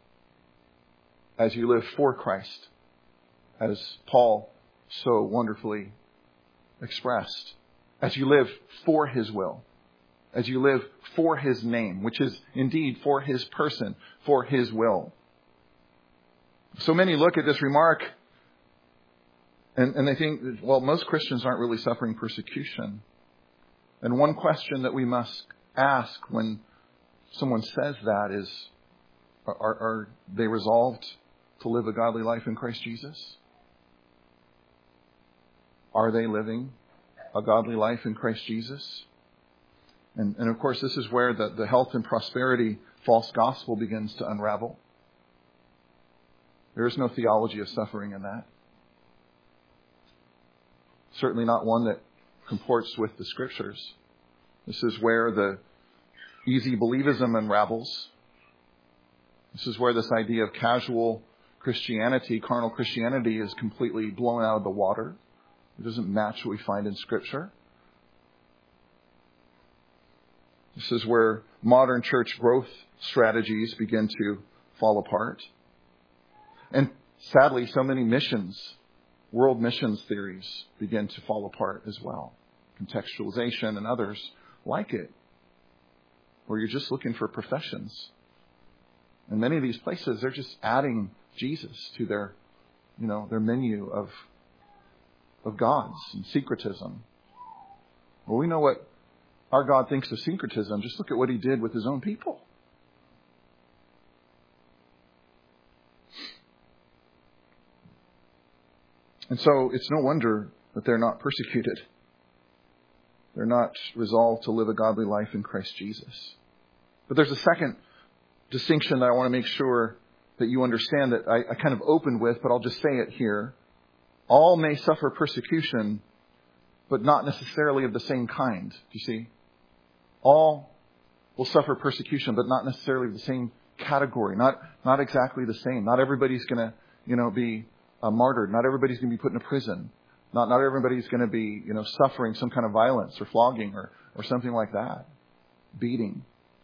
As you live for Christ. As Paul so wonderfully expressed. As you live for His will. As you live for His name, which is indeed for His person, for His will. So many look at this remark and they think, well, most Christians aren't really suffering persecution. And one question that we must ask when someone says that is, are they resolved to live a godly life in Christ Jesus? Are they living a godly life in Christ Jesus? And of course, this is where the health and prosperity false gospel begins to unravel. There is no theology of suffering in that. Certainly not one that comports with the Scriptures. This is where the easy believism unravels. This is where this idea of casual Christianity, carnal Christianity, is completely blown out of the water. It doesn't match what we find in Scripture. This is where modern church growth strategies begin to fall apart. And sadly, so many world missions theories begin to fall apart as well. Contextualization and others like it. Where you're just looking for professions. And many of these places, they're just adding Jesus to their menu of gods and syncretism. Well, we know what our God thinks of syncretism. Just look at what He did with His own people. And so it's no wonder that they're not persecuted. They're not resolved to live a godly life in Christ Jesus. But there's a second distinction that I want to make sure that you understand that I kind of opened with, but I'll just say it here. All may suffer persecution, but not necessarily of the same kind. Do you see? All will suffer persecution, but not necessarily of the same category. Not exactly the same. Not everybody's going to, be martyred. Not everybody's going to be put in a prison. Not everybody's going to be, suffering some kind of violence or flogging or something like that. Beating.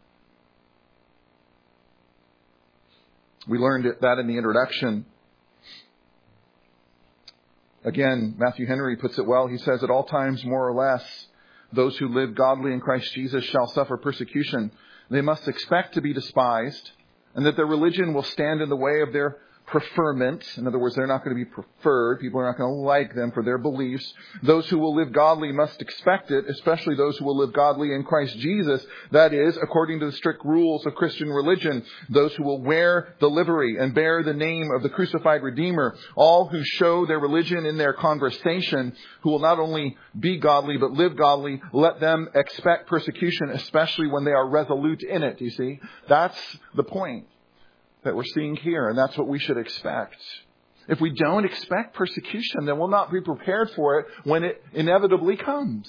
We learned that in the introduction. Again, Matthew Henry puts it well. He says, at all times, more or less, those who live godly in Christ Jesus shall suffer persecution. They must expect to be despised, and that their religion will stand in the way of their preferment. In other words, they're not going to be preferred. People are not going to like them for their beliefs. Those who will live godly must expect it, especially those who will live godly in Christ Jesus. That is, according to the strict rules of Christian religion, those who will wear the livery and bear the name of the crucified Redeemer. All who show their religion in their conversation, who will not only be godly but live godly, let them expect persecution, especially when they are resolute in it. You see, that's the point that we're seeing here, and that's what we should expect. If we don't expect persecution, then we'll not be prepared for it when it inevitably comes.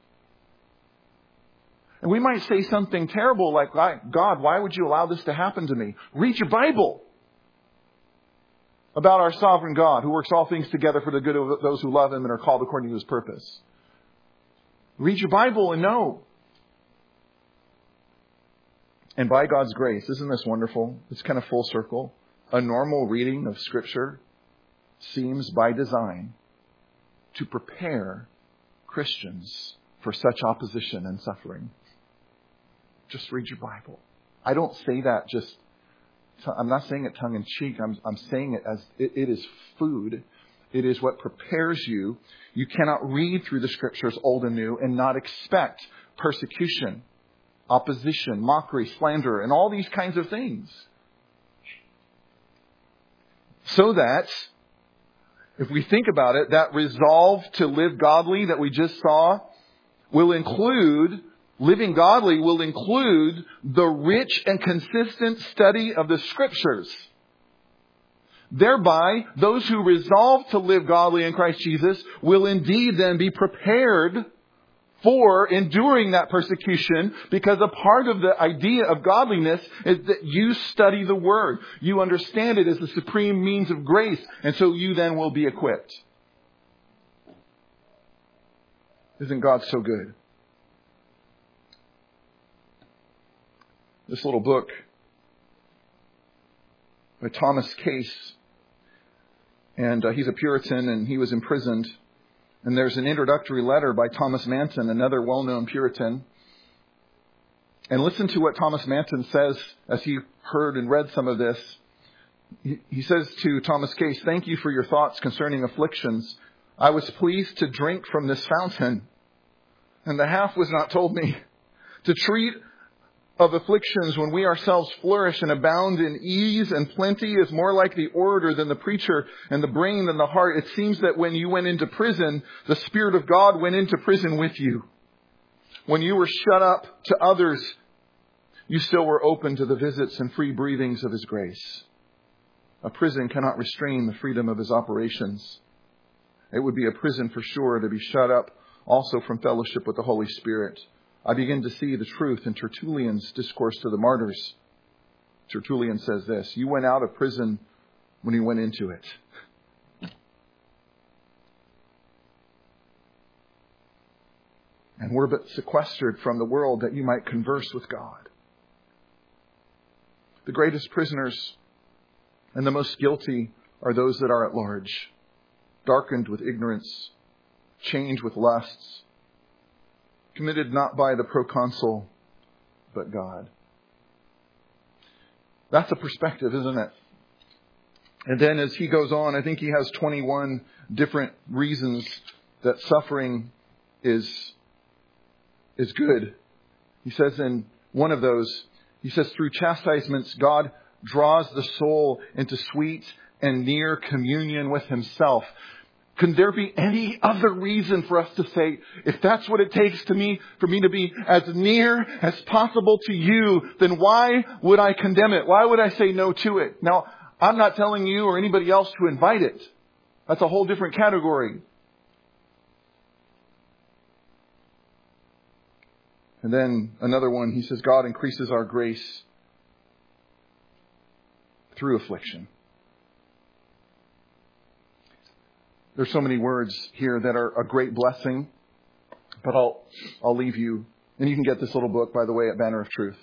And we might say something terrible like, God, why would you allow this to happen to me? Read your Bible about our sovereign God who works all things together for the good of those who love Him and are called according to His purpose. Read your Bible and know. And by God's grace, isn't this wonderful? It's kind of full circle. A normal reading of Scripture seems by design to prepare Christians for such opposition and suffering. Just read your Bible. I don't say that I'm not saying it tongue in cheek. I'm saying it as it is food It is what prepares you. You cannot read through the Scriptures, old and new, and not expect persecution, opposition, mockery, slander, and all these kinds of things. So that, if we think about it, that resolve to live godly that we just saw will include, living godly will include the rich and consistent study of the Scriptures. Thereby, those who resolve to live godly in Christ Jesus will indeed then be prepared for enduring that persecution, because a part of the idea of godliness is that you study the Word. You understand it as the supreme means of grace, and so you then will be equipped. Isn't God so good? This little book by Thomas Case, and he's a Puritan and he was imprisoned. And there's an introductory letter by Thomas Manton, another well-known Puritan. And listen to what Thomas Manton says as he heard and read some of this. He says to Thomas Case, "Thank you for your thoughts concerning afflictions. I was pleased to drink from this fountain, and the half was not told me. To treat of afflictions when we ourselves flourish and abound in ease and plenty is more like the orator than the preacher, and the brain than the heart. It seems that when you went into prison, the Spirit of God went into prison with you. When you were shut up to others, you still were open to the visits and free breathings of His grace. A prison cannot restrain the freedom of His operations. It would be a prison for sure to be shut up also from fellowship with the Holy Spirit. I begin to see the truth in Tertullian's discourse to the martyrs. Tertullian says this: you went out of prison when you went into it. And we're but sequestered from the world that you might converse with God. The greatest prisoners and the most guilty are those that are at large, darkened with ignorance, chained with lusts, committed not by the proconsul, but God. That's a perspective, isn't it? And then as he goes on, I think he has 21 different reasons that suffering is good. He says in one of those, he says, through chastisements, God draws the soul into sweet and near communion with Himself. Can there be any other reason for us to say, if that's what it takes for me to be as near as possible to you, then why would I condemn it? Why would I say no to it? Now, I'm not telling you or anybody else to invite it. That's a whole different category. And then another one, he says, God increases our grace through affliction. There's so many words here that are a great blessing, but I'll leave you. And you can get this little book, by the way, at Banner of Truth.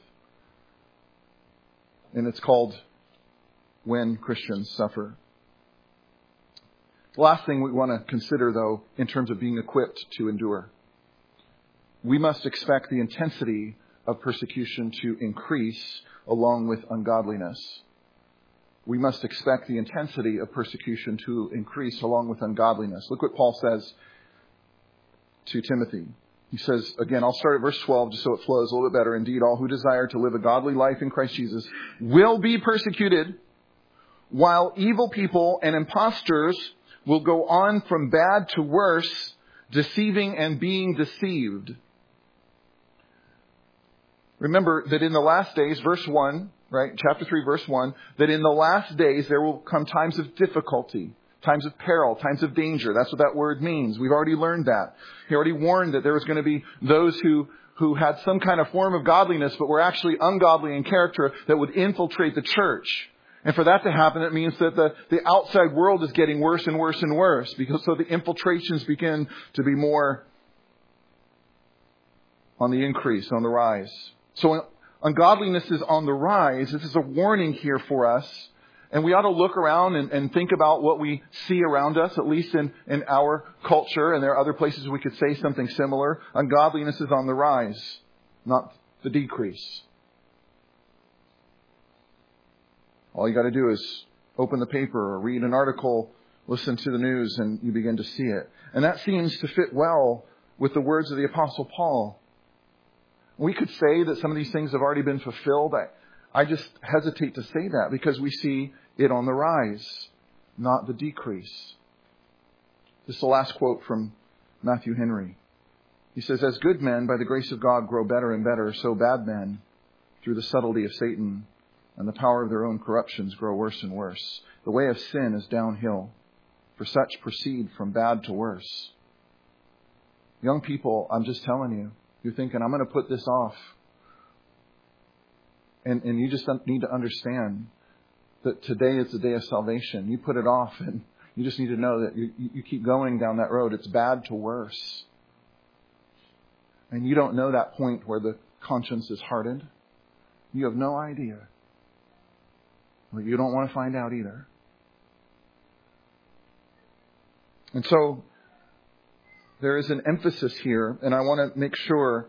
And it's called When Christians Suffer. The last thing we want to consider, though, in terms of being equipped to endure. We must expect the intensity of persecution to increase along with ungodliness. We must expect the intensity of persecution to increase along with ungodliness. Look what Paul says to Timothy. He says, again, I'll start at verse 12 just so it flows a little bit better. Indeed, all who desire to live a godly life in Christ Jesus will be persecuted, while evil people and impostors will go on from bad to worse, deceiving and being deceived. Remember that in the last days, verse 1, right, chapter 3, verse 1, that in the last days there will come times of difficulty, times of peril, times of danger. That's what that word means. We've already learned that. He already warned that there was going to be those who had some kind of form of godliness, but were actually ungodly in character, that would infiltrate the church. And for that to happen, it means that the outside world is getting worse and worse and worse, because so the infiltrations begin to be more on the increase, on the rise. So ungodliness is on the rise. This is a warning here for us. And we ought to look around and think about what we see around us, at least in our culture. And there are other places we could say something similar. Ungodliness is on the rise, not the decrease. All you got to do is open the paper or read an article listen to the news and you begin to see it. And that seems to fit well with the words of the Apostle Paul. We could say that some of these things have already been fulfilled. I just hesitate to say that because we see it on the rise, not the decrease. This is the last quote from Matthew Henry. He says, "As good men, by the grace of God, grow better and better, so bad men, through the subtlety of Satan and the power of their own corruptions, grow worse and worse. The way of sin is downhill, for such proceed from bad to worse." Young people, I'm just telling you, you're thinking, I'm going to put this off. And you just need to understand that today is the day of salvation. You put it off and you just need to know that you keep going down that road. It's bad to worse. And you don't know that point where the conscience is hardened. You have no idea. Well, you don't want to find out either. And so there is an emphasis here, and I want to make sure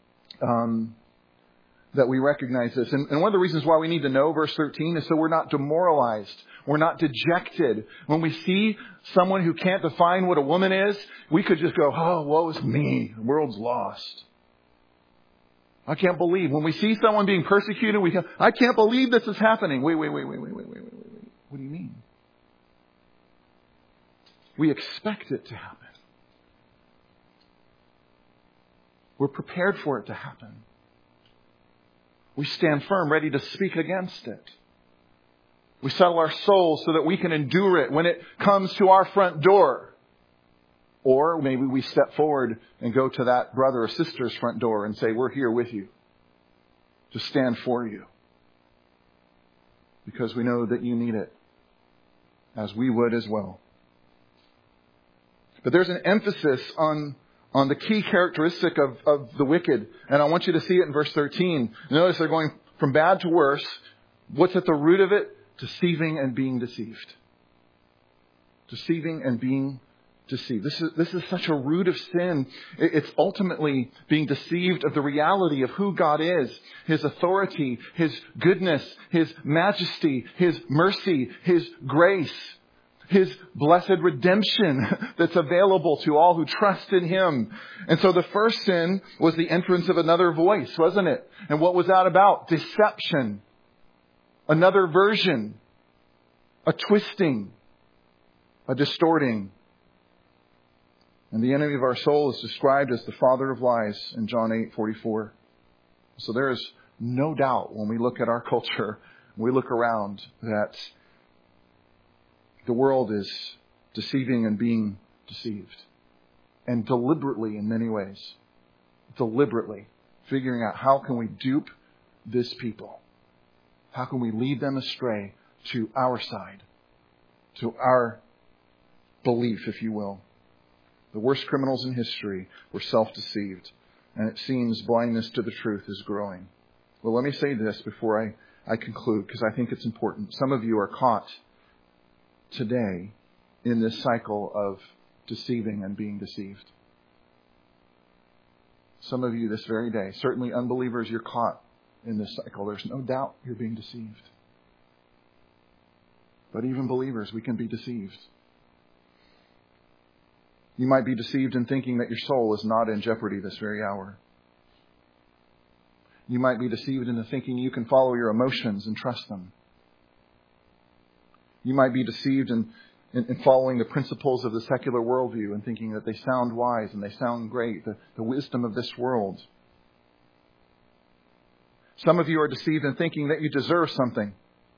that we recognize this. And one of the reasons why we need to know verse 13 is so we're not demoralized. We're not dejected. When we see someone who can't define what a woman is, we could just go, "Oh, woe is me. The world's lost. I can't believe." When we see someone being persecuted, we go, "I can't believe this is happening." Wait. What do you mean? We expect it to happen. We're prepared for it to happen. We stand firm, ready to speak against it. We settle our souls so that we can endure it when it comes to our front door. Or maybe we step forward and go to that brother or sister's front door and say, "We're here with you to stand for you, because we know that you need it, as we would as well." But there's an emphasis on the key characteristic of the wicked. And I want you to see it in verse 13. Notice they're going from bad to worse. What's at the root of it? Deceiving and being deceived. Deceiving and being deceived. This is such a root of sin. It's ultimately being deceived of the reality of who God is, His authority, His goodness, His majesty, His mercy, His grace, His blessed redemption that's available to all who trust in Him. And so the first sin was the entrance of another voice, wasn't it? And what was that about? Deception. Another version. A twisting. A distorting. And the enemy of our soul is described as the father of lies in John 8:44. So there is no doubt when we look at our culture, we look around, that the world is deceiving and being deceived. And deliberately in many ways. Deliberately figuring out how can we dupe this people? How can we lead them astray to our side? To our belief, if you will. The worst criminals in history were self-deceived. And it seems blindness to the truth is growing. Well, let me say this before I conclude, because I think it's important. Some of you are caught today in this cycle of deceiving and being deceived. Some of you this very day, certainly unbelievers, you're caught in this cycle. There's no doubt you're being deceived. But even believers, we can be deceived. You might be deceived in thinking that your soul is not in jeopardy this very hour. You might be deceived into thinking you can follow your emotions and trust them. You might be deceived in following the principles of the secular worldview and thinking that they sound wise and they sound great, the wisdom of this world. Some of you are deceived in thinking that you deserve something,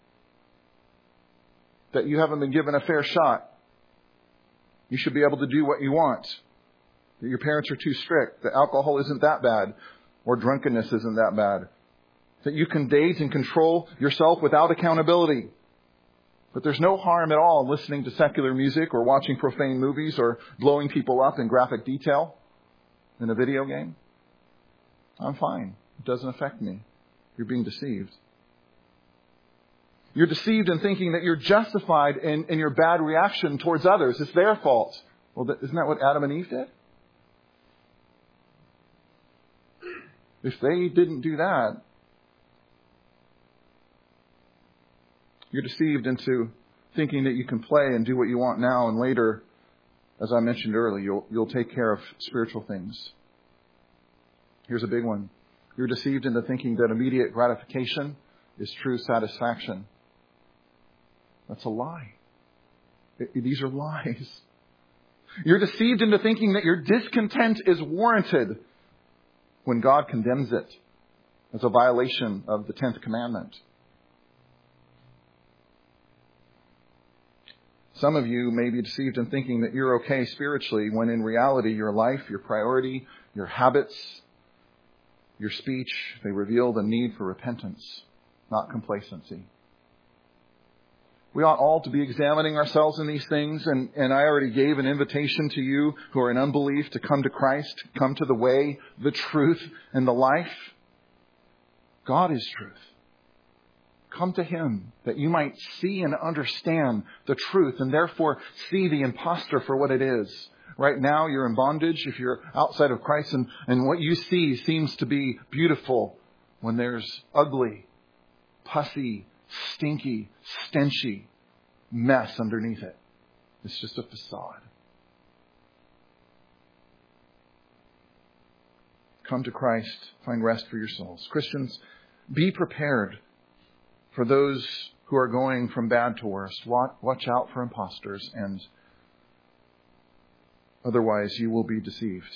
that you haven't been given a fair shot. You should be able to do what you want, that your parents are too strict, that alcohol isn't that bad, or drunkenness isn't that bad, that you can date and control yourself without accountability. But there's no harm at all in listening to secular music or watching profane movies or blowing people up in graphic detail in a video game. I'm fine. It doesn't affect me. You're being deceived. You're deceived in thinking that you're justified in your bad reaction towards others. It's their fault. Well, isn't that what Adam and Eve did? If they didn't do that, you're deceived into thinking that you can play and do what you want now, and later, as I mentioned earlier, you'll take care of spiritual things. Here's a big one. You're deceived into thinking that immediate gratification is true satisfaction. That's a lie. These are lies. You're deceived into thinking that your discontent is warranted when God condemns it as a violation of the 10th commandment. Some of you may be deceived in thinking that you're okay spiritually when in reality your life, your priority, your habits, your speech, they reveal the need for repentance, not complacency. We ought all to be examining ourselves in these things, and I already gave an invitation to you who are in unbelief to come to Christ, come to the way, the truth, and the life. God is truth. Come to Him that you might see and understand the truth and therefore see the impostor for what it is. Right now you're in bondage if you're outside of Christ, and what you see seems to be beautiful when there's ugly, pussy, stinky, stenchy mess underneath it. It's just a facade. Come to Christ, find rest for your souls. Christians, be prepared for those who are going from bad to worse. Watch out for imposters, and otherwise you will be deceived.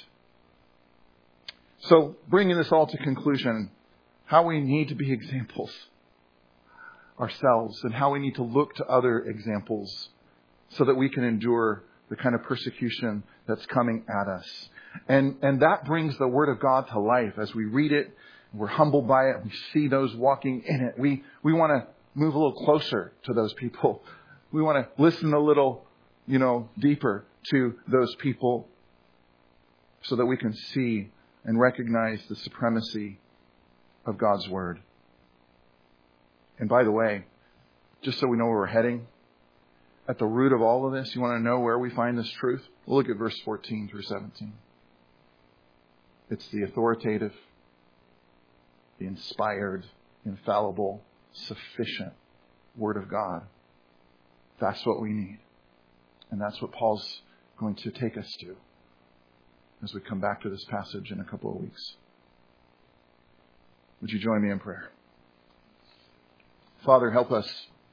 So, bringing this all to conclusion, how we need to be examples ourselves and how we need to look to other examples so that we can endure the kind of persecution that's coming at us. And that brings the Word of God to life. As we read it, we're humbled by it, we see those walking in it. We want to move a little closer to those people. We want to listen a little, deeper to those people so that we can see and recognize the supremacy of God's Word. And by the way, just so we know where we're heading, at the root of all of this, you want to know where we find this truth? We'll look at verse 14 through 17. It's the authoritative, the inspired, infallible, sufficient Word of God. That's what we need. And that's what Paul's going to take us to as we come back to this passage in a couple of weeks. Would you join me in prayer? Father, help us.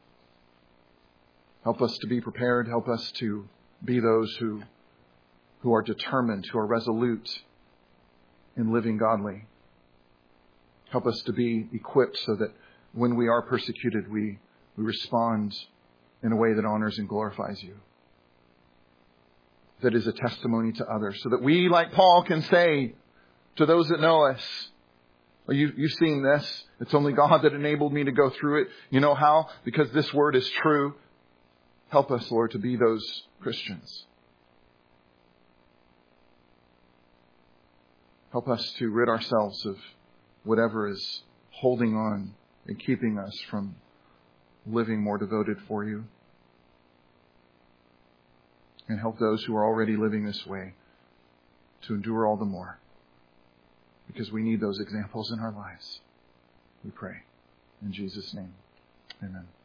Help us to be prepared. Help us to be those who are determined, who are resolute in living godly. Help us to be equipped so that when we are persecuted, we respond in a way that honors and glorifies you. That is a testimony to others, so that we, like Paul, can say to those that know us, you've seen this. It's only God that enabled me to go through it. You know how? Because this Word is true. Help us, Lord, to be those Christians. Help us to rid ourselves of whatever is holding on and keeping us from living more devoted for you. And help those who are already living this way to endure all the more. Because we need those examples in our lives. We pray. In Jesus' name, amen.